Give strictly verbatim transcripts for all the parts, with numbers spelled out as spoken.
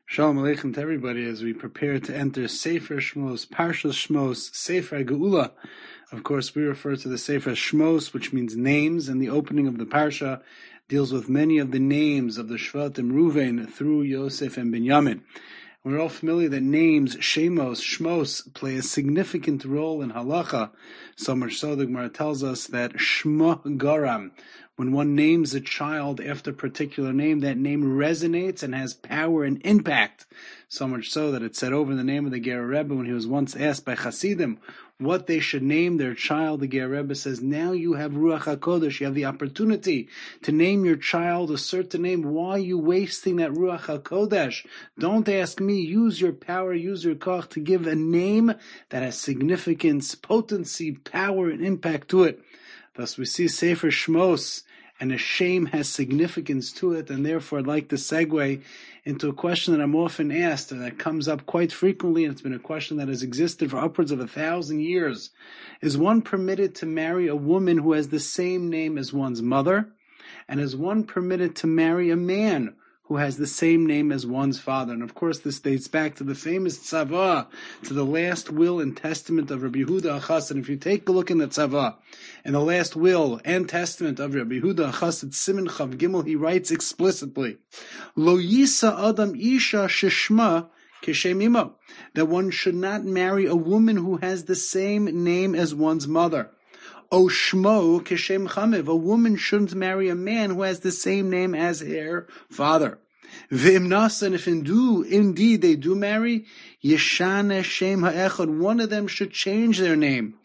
Shalom Aleichem to everybody as we prepare to enter Sefer Shmos, Parshas Shmos, Sefer Geula. Of course, we refer to the Sefer Shmos, which means names, and the opening of the Parsha deals with many of the names of the Shvatim Ruvain through Yosef and Binyamin. We're all familiar that names, Shemos, Shmos, play a significant role in halacha. So much so the Gemara tells us that Shma Garam, when one names a child after a particular name, that name resonates and has power and impact. So much so that it said over in the name of the Ger Rebbe when he was once asked by Hasidim what they should name their child. The Ger Rebbe says, now you have Ruach HaKodesh, you have the opportunity to name your child a certain name. Why are you wasting that Ruach HaKodesh? Don't ask me. Use your power, use your koch to give a name that has significance, potency, power, and impact to it. Thus we see Sefer Shmos, and a shame has significance to it, and therefore I'd like to segue into a question that I'm often asked, and that comes up quite frequently, and it's been a question that has existed for upwards of a thousand years. Is one permitted to marry a woman who has the same name as one's mother? And is one permitted to marry a man who has the same name as one's father? And of course this dates back to the famous tzava, to the last will and testament of Rabbi Yehuda HaChassid. And if you take a look in the tzava, in the last will and testament of Rabbi Yehuda HaChassid, Siman Chav Gimel, he writes explicitly, Lo yisa adam isha sheshma kishem imo, that one should not marry a woman who has the same name as one's mother. O shmo kishem chamev, a woman shouldn't marry a man who has the same name as her father. V'im nasa, and if indeed, indeed they do marry, yeshana shem ha'echad, one of them should change their name.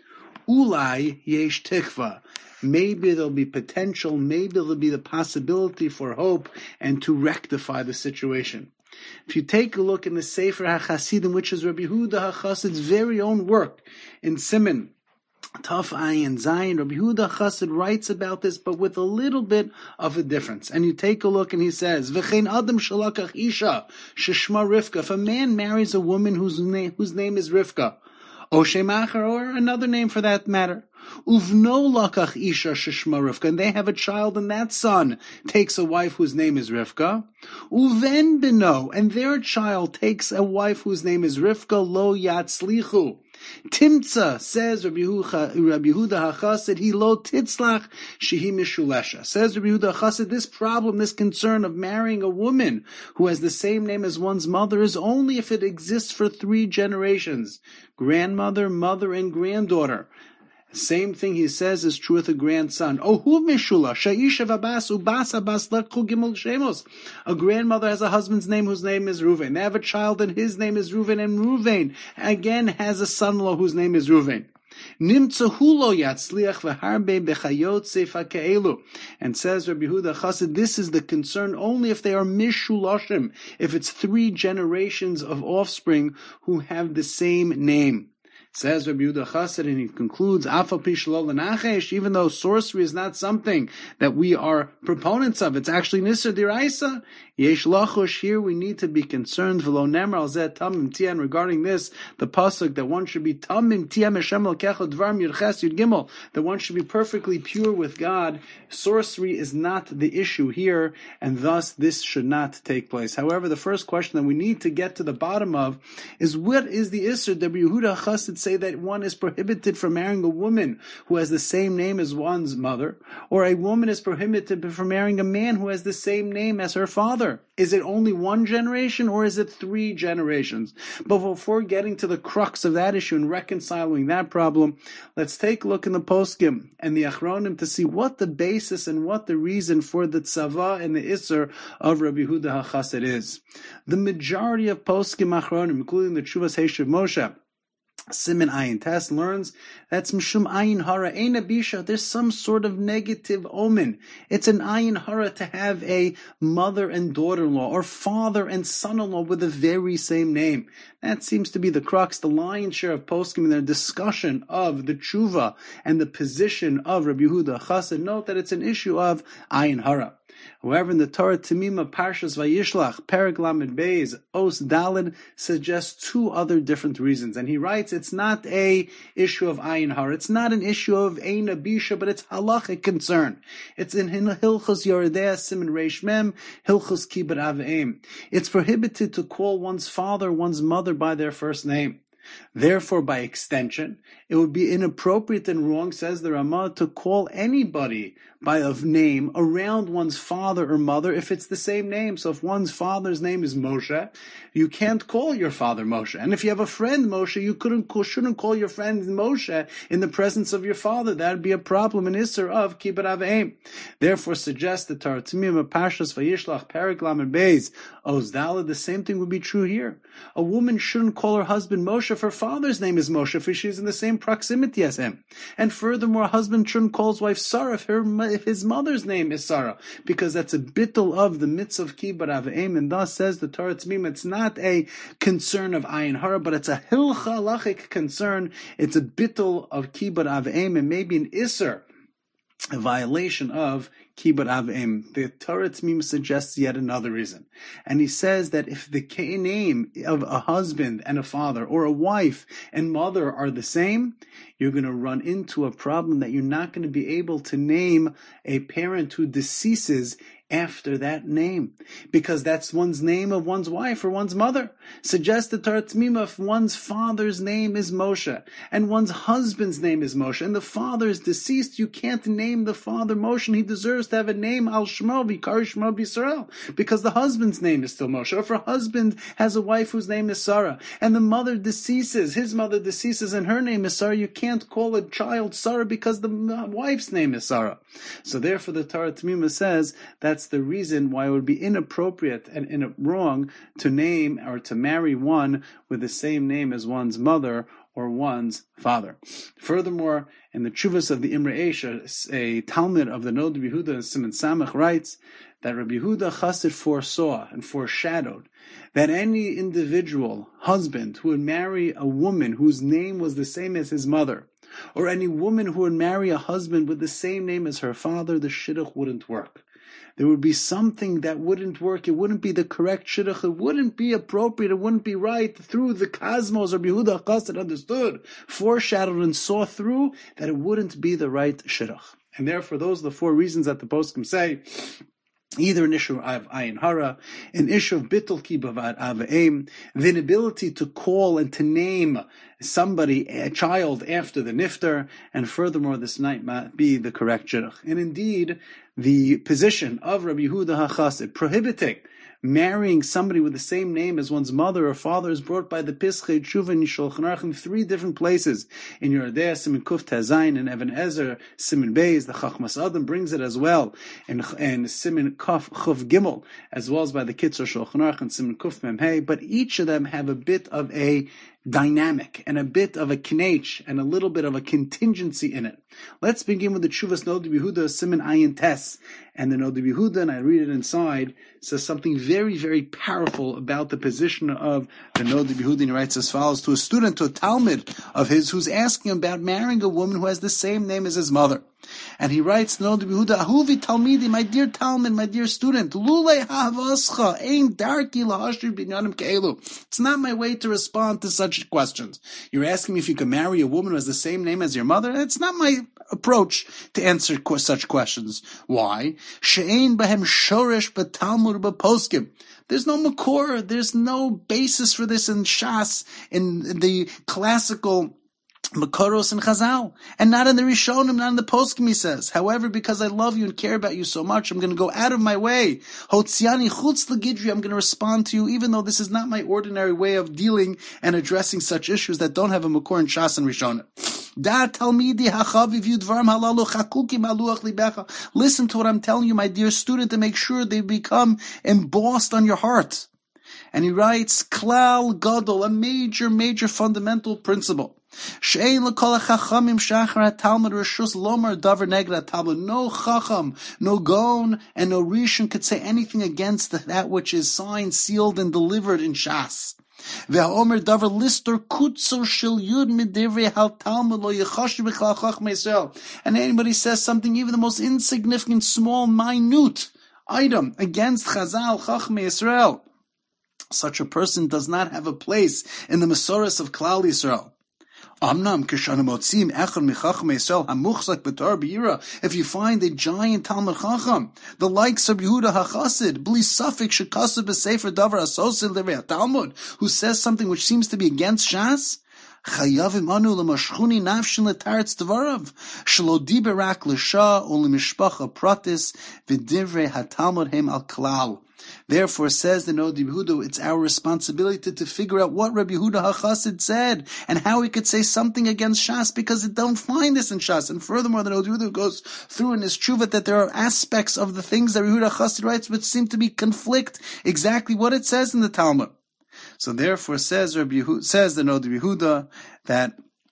Ulai yesh tikva, maybe there'll be potential, maybe there'll be the possibility for hope and to rectify the situation. If you take a look in the Sefer HaChasidim, which is Rabbi Yehuda HaChassid's very own work, in Siman Taf Ayin Zayin, Rabbi Yehuda HaChassid writes about this, but with a little bit of a difference. And you take a look and he says, V'chein adam shalakach isha sheshma Rivka, if a man marries a woman whose name, whose name is Rivka, O Shemachar, or another name for that matter, Uvno lakach isha sheshma Rivka, and they have a child, and that son takes a wife whose name is Rivka. Uven bino, and their child takes a wife whose name is Rivka, lo yatzlichu. Timtza, says Rabbi Yehuda HaChassid, he lo titzlach shehi mishulesha. Says Rabbi Yehuda HaChassid, this problem, this concern of marrying a woman who has the same name as one's mother is only if it exists for three generations. Grandmother, mother, and granddaughter. Same thing he says is true with a grandson. Oh, who mishula? Sha'ishav Abbas ubas Abbas lekhu gimel shemos. A grandmother has a husband's name whose name is Ruvain. They have a child and his name is Ruvain, and Ruvain again has a son-in-law whose name is Ruvain. Nimtza hulo yatzliach v'harbe bechayot sefa ke'elu. And says Rabbi Yehuda HaChassid, this is the concern only if they are mishulashim, if it's three generations of offspring who have the same name. Says Rabbi Yehuda HaChassid, and he concludes, even though sorcery is not something that we are proponents of, it's actually Nisr D'Iraisa, Yesh Lachosh, here we need to be concerned, regarding this, the pasuk that one should be Tamim Tiyam Hashem L'kecha Dvarim Yirches Yud Gimel, that one should be perfectly pure with God. Sorcery is not the issue here, and thus this should not take place. However, the first question that we need to get to the bottom of is, what is the Isser that Rabbi Yehuda HaChassid say that one is prohibited from marrying a woman who has the same name as one's mother, or a woman is prohibited from marrying a man who has the same name as her father? Is it only one generation, or is it three generations? But before getting to the crux of that issue and reconciling that problem, let's take a look in the Poskim and the Achronim to see what the basis and what the reason for the tzava and the isser of Rabbi Yehuda HaChassid is. The majority of Poskim Achronim, including the Tshuvas Heishav Moshe, Siman Ayin Test, learns that's Mishum Ayin Hara Ein Abisha. There's some sort of negative omen. It's an Ayin Hara to have a mother and daughter-in-law, or father and son-in-law with the very same name. That seems to be the crux, the lion's share of poskim in their discussion of the tshuva and the position of Rabbi Yehuda HaChassid. Note that it's an issue of Ayin Hara. However, in the Torah Temima Parshas Vayishlach, Perek Lamed Beis, Os Daled, suggests two other different reasons. And he writes, it's not a issue of Ayin Har, it's not an issue of Ein Abisha, but it's halachic concern. It's in Hilchos Yoredea Siman Reish Mem, Hilchos Kibbut Avim. It's prohibited to call one's father, one's mother by their first name. Therefore, by extension, it would be inappropriate and wrong, says the Ramah, to call anybody by a name around one's father or mother if it's the same name. So if one's father's name is Moshe, you can't call your father Moshe. And if you have a friend Moshe, you couldn't shouldn't call your friend Moshe in the presence of your father. That would be a problem in Isser of Kibbut Avim. Therefore, suggests the Torah Temima Parshas Vayishlach Perek Lamed Beis Oz Daled. The same thing would be true here. A woman shouldn't call her husband Moshe if her father's name is Moshe, for she's in the same proximity as him. And furthermore, a husband shouldn't call his wife Sarah if her if his mother's name is Sarah, because that's a bittul of the mitzvah of Kibbut Avim, and thus says the Torah Temima, it's not a concern of Ayin Hara, but it's a hilcha halachic concern. It's a bittul of Kibbut Avim, and maybe an Isser, a violation of Kibbut Avim. The Torah Temima suggests yet another reason. And he says that if the name of a husband and a father, or a wife and mother are the same, you're going to run into a problem that you're not going to be able to name a parent who deceases after that name, because that's one's name of one's wife or one's mother. Suggests the Torah Temima, if one's father's name is Moshe and one's husband's name is Moshe and the father is deceased, you can't name the father Moshe, and he deserves to have a name Al Shmo Vikar Shmo B'Yisrael, because the husband's name is still Moshe. Or if her husband has a wife whose name is Sarah and the mother deceases, his mother deceases and her name is Sarah, you can't call a child Sarah because the wife's name is Sarah. So therefore the Torah Temima says that That's the reason why it would be inappropriate and, and wrong to name or to marry one with the same name as one's mother or one's father. Furthermore, in the Chuvas of the Imre Esha, a Talmud of the Nod Yehuda and Siman Samach writes that Rabbi Yehuda Chassid foresaw and foreshadowed that any individual husband who would marry a woman whose name was the same as his mother, or any woman who would marry a husband with the same name as her father, the shidduch wouldn't work. There would be something that wouldn't work. It wouldn't be the correct shidduch. It wouldn't be appropriate. It wouldn't be right. Through the cosmos, Rabbi Yehuda Chassid understood, foreshadowed, and saw through that it wouldn't be the right shidduch. And therefore, those are the four reasons that the poskim say. Either an issue of Ayin Hara, an issue of Bittul Kibbut Avim, the inability to call and to name somebody, a child, after the niftar, and furthermore, this might be the correct shidduch. And indeed, the position of Rabbi Yehuda HaChassid prohibiting marrying somebody with the same name as one's mother or father is brought by the Pischei Tshuva and Shulchan Aruch in three different places. In Yerodea, Siman Kuf Tezayin, and Even Ezer, Siman Beis, the Chachmas Adam brings it as well, and, and Siman Kuf Chuf Gimel, as well as by the Kitzur Shulchan Aruch and Siman Kuf Mem Hey, but each of them have a bit of a dynamic and a bit of a knech and a little bit of a contingency in it. Let's begin with the Chuvas Nod Yehuda Siman Ayin Tes, and the Nod Yehuda, and I read it inside, says something very, very powerful about the position of the Nod Yehuda. He writes as follows to a student, to a Talmud of his, who's asking about marrying a woman who has the same name as his mother. And he writes, Nod Yehuda, Ahuvi Talmidi, my dear Talmud, my dear student, Lule Havascha, Ein Darki Lahashir Binyanim Ke'elu. It's not my way to respond to such questions. You're asking me if you can marry a woman who has the same name as your mother? It's not my approach to answer such questions. Why? She'ein Bahem Shoresh B'Talmud B'Poskim. There's no makor, there's no basis for this in Shas, in the classical Makoros and Chazal, and not in the Rishonim, not in the Poskim, he says. However, because I love you and care about you so much, I'm going to go out of my way. Hotziani chutz l'gidri, I'm going to respond to you, even though this is not my ordinary way of dealing and addressing such issues that don't have a Makor in Shas and Rishonim. Listen to what I'm telling you, my dear student, to make sure they become embossed on your heart. And he writes, Klal Gadol, a major, major fundamental principle. No chacham, no gon, and no rishon could say anything against that which is signed, sealed, and delivered in Shas. And anybody says something, even the most insignificant, small, minute, item against Chazal, Chachmei Yisrael. Such a person does not have a place in the Masoros of Klal Yisrael. If you find a giant Talmud Chacham, the likes of Yehuda HaChassid, Bli Safik Shekasub B'Sefer Davar Asosil Levi Talmud, who says something which seems to be against Shas, Chayavim anu l'mashchuni nafshin l'taretz devarav shelo diber rak l'sha or l'mishpacha pratis v'divrei hatalmud hem al klal. Therefore, says the Nodi Yehuda, it's our responsibility to, to figure out what Rabbi Yehuda HaChassid said and how he could say something against Shas, because it don't find this in Shas. And furthermore, the Nodi Yehuda goes through in his Tshuva that there are aspects of the things that Rabbi Yehuda HaChassid writes which seem to be conflict exactly what it says in the Talmud. So therefore, says Rabbi Yehuda, says the Nodi Yehuda, that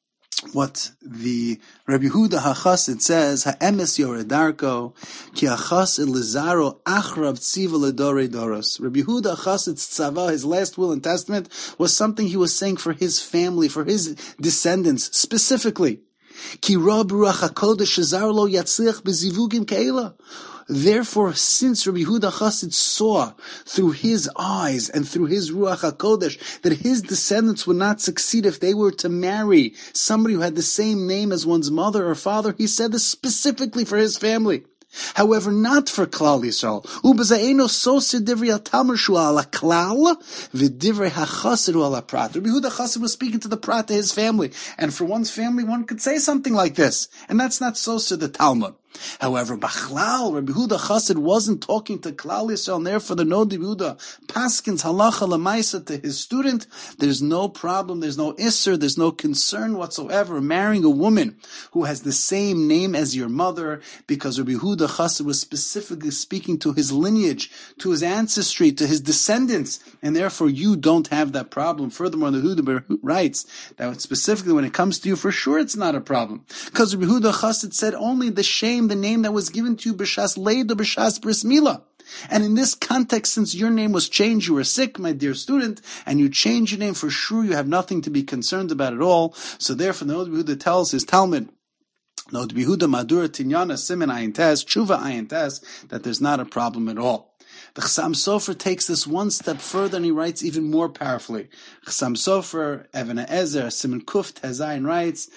what the Rabbi Yehuda HaChassid says, Ha'emes yoredarko, ki HaChassid lizaro achrav tziva ledorei doros. Rabbi Yehuda HaChassid's tzava, his last will and testament, was something he was saying for his family, for his descendants, specifically. Ki rab ruach HaKodesh shezar lo yatzliach bezivugim keila. Therefore, since Rabbi Yehuda Chassid saw through his eyes and through his Ruach HaKodesh that his descendants would not succeed if they were to marry somebody who had the same name as one's mother or father, he said this specifically for his family. However, not for Klal Yisrael. U'b'za'eno soser divrei al-Talmud shu ala klal, v'divrei ha-Chassid ala prat. Rabbi Yehuda Chassid was speaking to the prat, to his family. And for one's family, one could say something like this. And that's not soser the Talmud. However, Bachlal, Rabbi Yehuda Chassid wasn't talking to Klal Yisrael, and therefore the Nodi Yehuda paskins halacha lemaisa to his student. There's no problem, there's no isser, there's no concern whatsoever marrying a woman who has the same name as your mother, because Rabbi Yehuda Chassid was specifically speaking to his lineage, to his ancestry, to his descendants, and therefore you don't have that problem. Furthermore, the Yehuda writes that specifically when it comes to you, for sure it's not a problem, because Rabbi Yehuda Chassid said only the shame, the name that was given to you b'shas leid or b'shas bris milah. And in this context, since your name was changed, you were sick, my dear student, and you changed your name, for sure you have nothing to be concerned about at all. So therefore, the Nodi Yehuda tells his Talmud, Nodi Yehuda Madura Tinyana Simen Ayin Tes, Tshuva Ayin Tes, that there's not a problem at all. The Chassam Sofer takes this one step further and he writes even more powerfully. Chassam Sofer, Even HaEzer, Simen Kuf Tezayin writes,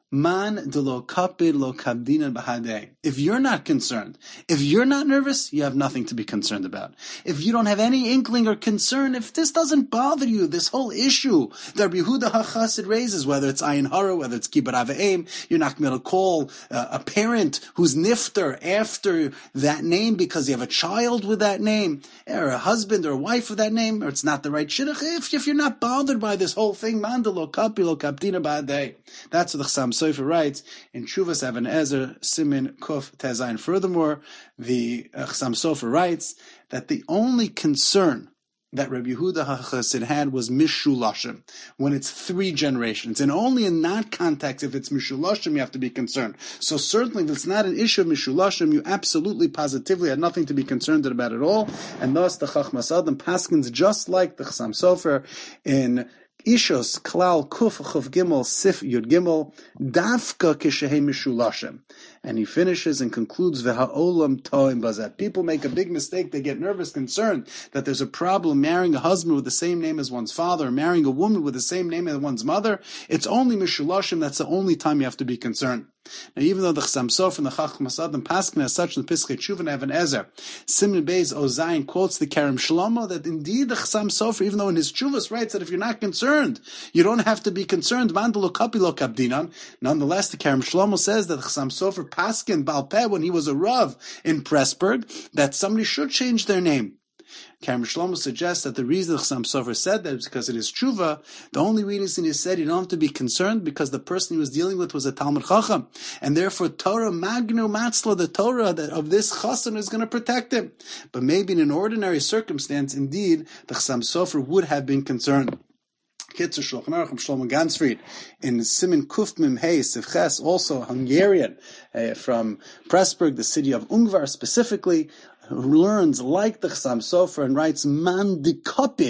Man de lo kapid lo kabdinan bahadeh. If you're not concerned, if you're not nervous, you have nothing to be concerned about. If you don't have any inkling or concern, if this doesn't bother you, this whole issue that Rabbi Yehuda HaChassid raises, whether it's ayin hara, whether it's kibbut aveim, you're not going to call uh, a parent who's nifter after that name because you have a child with that name, or a husband or a wife with that name, or it's not the right shidduch. If, if you're not bothered by this whole thing, man de lo kapid lo kabdinan bahadeh. That's what the Chassam Sofer writes in Shuvas Even HaEzer Simin Kuf Tezayin. Furthermore, the uh, Chassam Sofer writes that the only concern that Rabbi Yehuda HaChassid had was Mishulashim, when it's three generations. And only in that context, if it's Mishulashim, you have to be concerned. So certainly, if it's not an issue of Mishulashim, you absolutely, positively had nothing to be concerned about at all. And thus, the Chachmas Adam paskins just like the Chassam Sofer in Ishos Klal Kuf Chuf Gimel Sif Yud Gimel Dafka Kishehe Mishulashem, and he finishes and concludes V'ha'olam Toim Bazeh. People make a big mistake; they get nervous, concerned that there's a problem marrying a husband with the same name as one's father, or marrying a woman with the same name as one's mother. It's only Mishulashem. That's the only time you have to be concerned. Now, even though the Chassam Sofer and the Chachmas Adam Paskin as such in the Pischei Tshuva and Even HaEzer, Siman Beis Ozayin quotes the Kerem Shlomo that indeed the Chassam Sofer, even though in his Tshuvas writes that if you're not concerned, you don't have to be concerned. Mandalo Kapilo Kabdinan. Nonetheless, the Kerem Shlomo says that the Chassam Sofer Paskin Baal Peh, when he was a Rav in Pressburg, that somebody should change their name. Kerem Shlomo suggests that the reason the Chassam Sofer said that is because it is tshuva. The only reason he said you don't have to be concerned because the person he was dealing with was a Talmud Chacham, and therefore Torah Magnu Matzla, the Torah that of this Chassan is going to protect him. But maybe in an ordinary circumstance, indeed, the Chassam Sofer would have been concerned. Kitzer Shulchan Aruch Shlomo Gansfried in Siman Kuf Mem Hey Sivches, also Hungarian, uh, from Pressburg, the city of Ungvar specifically, who learns like the Chassam Sofer and writes Man de Kopid.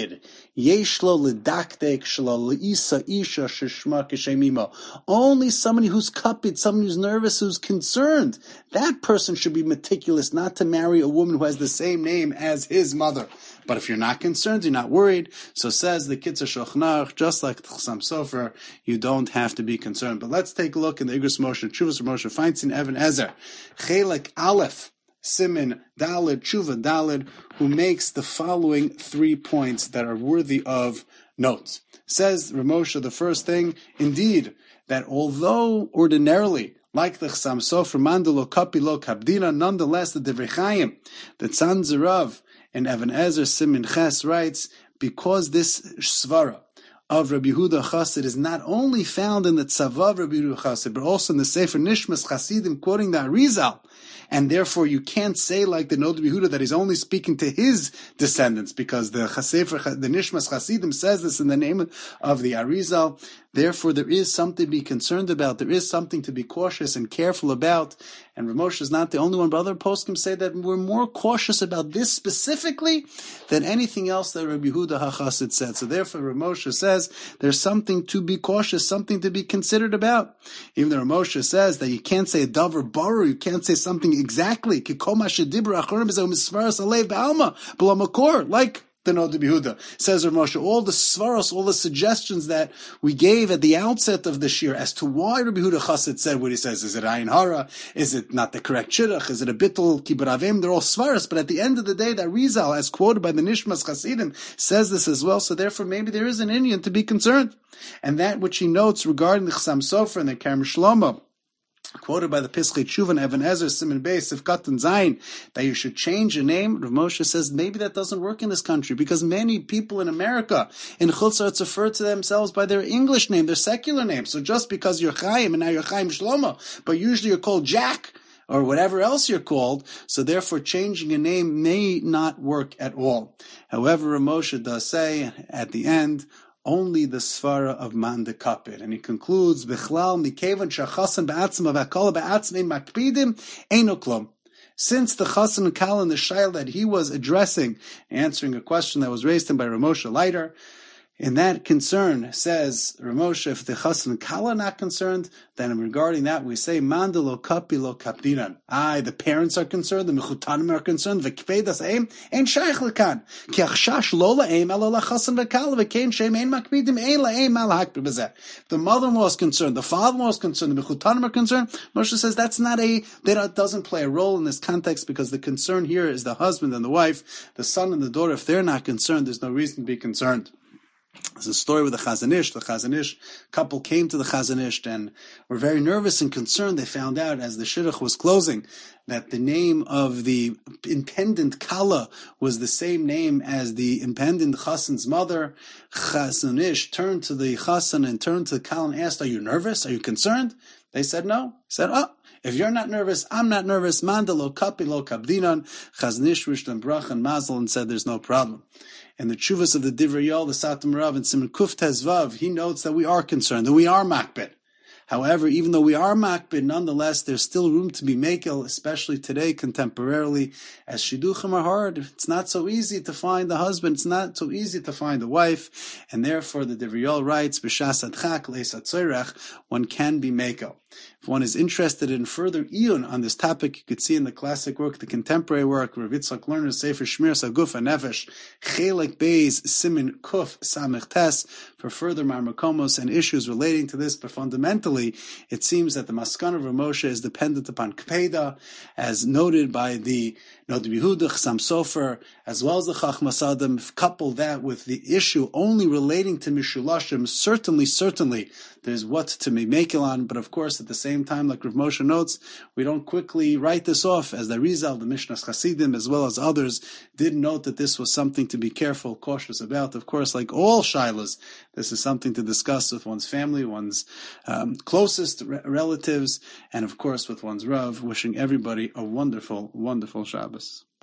Yeshlo ledaktek shlo leisa isha shishma kishemimo. Only somebody who's cupid, somebody who's nervous, who's concerned. That person should be meticulous, not to marry a woman who has the same name as his mother. But if you're not concerned, you're not worried, so says the Kitzur Shulchan Aruch, just like the Chassam Sofer, you don't have to be concerned. But let's take a look in the Igros Moshe, Chuvas Moshe Feinstein, Even Ezer, Chelek Aleph, Simin Dalid, Tshuva Dalid, who makes the following three points that are worthy of note. Says Ramosha, the first thing, indeed, that although ordinarily, like the Chassam Sofer, Mandalo Kapilo Kabdina, nonetheless the Divrei Chaim, the Tzan Zerav, and Even Ezer Simin Ches writes, because this svara of Rabbi Yehuda Chassid is not only found in the Tzava of Rabbi Yehuda Chassid, but also in the Sefer Nishmas Chasidim, quoting the Arizal, and therefore you can't say like the Nod Rabbi Yehuda that he's only speaking to his descendants, because the Sefer, the Nishmas Chasidim says this in the name of the Arizal. Therefore, there is something to be concerned about. There is something to be cautious and careful about. And Ramosha is not the only one, but other poskim say that we're more cautious about this specifically than anything else that Rabbi Yehuda HaChassid said. So therefore, Ramosha says there's something to be cautious, something to be considered about. Even though Ramosha says that you can't say a davar baru, you can't say something exactly, like the Nod Rabbi Yehuda. Says Rav Moshe, all the svaros, all the suggestions that we gave at the outset of the shir as to why Rabbi Yehuda Chassid said what he says. Is it ayin hara? Is it not the correct shidduch? Is it a bittul kibbur avim? They're all svaros, but at the end of the day, that Rizal, as quoted by the Nishmas Chasidim, says this as well. So therefore, maybe there is an Indian to be concerned. And that which he notes regarding the Chassam Sofer and the Kerem Shlomo, quoted by the Pischei Tshuva and Even Ezer Siman Beis of Katan Zayin, that you should change your name. Rav Moshe says maybe that doesn't work in this country, because many people in America, in Chutz La'aretz, refer to themselves by their English name, their secular name. So just because you're Chaim and now you're Chaim Shlomo, but usually you're called Jack or whatever else you're called, so therefore changing a name may not work at all. However, Rav Moshe does say at the end, only the svara of man de kapid, and he concludes bichlal mikevan shachasan ba'atzma v'akol ba'atzmein makpidim eino klom. Since the chasan and kal and the shail that he was addressing, answering a question that was raised him by Rav Moshe later, in that concern, says Rav Moshe, if the chasan and kal are not concerned, then regarding that we say mandalo kapilo kapdinan. Aye, the parents are concerned, the mechutanim are concerned. V'kvedas aim ein shaykh lekan ki achshash lo laim elo lachasan v'kal v'kein shem ein makpidim ein laim al hakpi b'zeh. The mother-in-law is concerned, the father-in-law is concerned, the mechutanim are concerned. Moshe says that's not a that doesn't play a role in this context, because the concern here is the husband and the wife, the son and the daughter. If they're not concerned, there's no reason to be concerned. There's a story with the Chazon Ish. The Chazon Ish couple came to the Chazon Ish and were very nervous and concerned. They found out as the shidduch was closing that the name of the impendent Kala was the same name as the impendent Chassan's mother. Chazon Ish turned to the Chassan and turned to the Kala and asked, "Are you nervous? Are you concerned?" They said no. He said, "Oh, if you're not nervous, I'm not nervous. Mandalo kapilo kabdinan." Chazon Ish wished them brach and mazel and said there's no problem. And the Chuvas of the Divrei Yol, the Satam Rav, and Siman Kuf Tezvav, he notes that we are concerned, that we are makbid. However, even though we are makbid, nonetheless, there's still room to be mekel, especially today, contemporarily, as shidduchim are hard. It's not so easy to find a husband. It's not so easy to find a wife. And therefore, the Divrei Yol writes, B'shas adchak leis atzorech, one can be mekel. If one is interested in further iyun on this topic, you could see in the classic work, the contemporary work, Rav Yitzchak Lerner's Sefer Shmir Saguf HaNefesh, Chelek Beis Simin Kuf Samech Tes, for further marmakomos and issues relating to this. But fundamentally, it seems that the Maskan of Rav Moshe is dependent upon Kpeda, as noted by the Nod Yehuda, Chassam Sofer, as well as the Chachmas Adam. Couple that with the issue only relating to Mishulashim, certainly, certainly, there's what to be makel on, but of course, at the same time, like Rav Moshe notes, we don't quickly write this off, as the Rizal, the Mishnas Chasidim, as well as others, did note that this was something to be careful, cautious about. Of course, like all shilas, this is something to discuss with one's family, one's um, closest re- relatives, and of course with one's Rav. Wishing everybody a wonderful, wonderful Shabbos.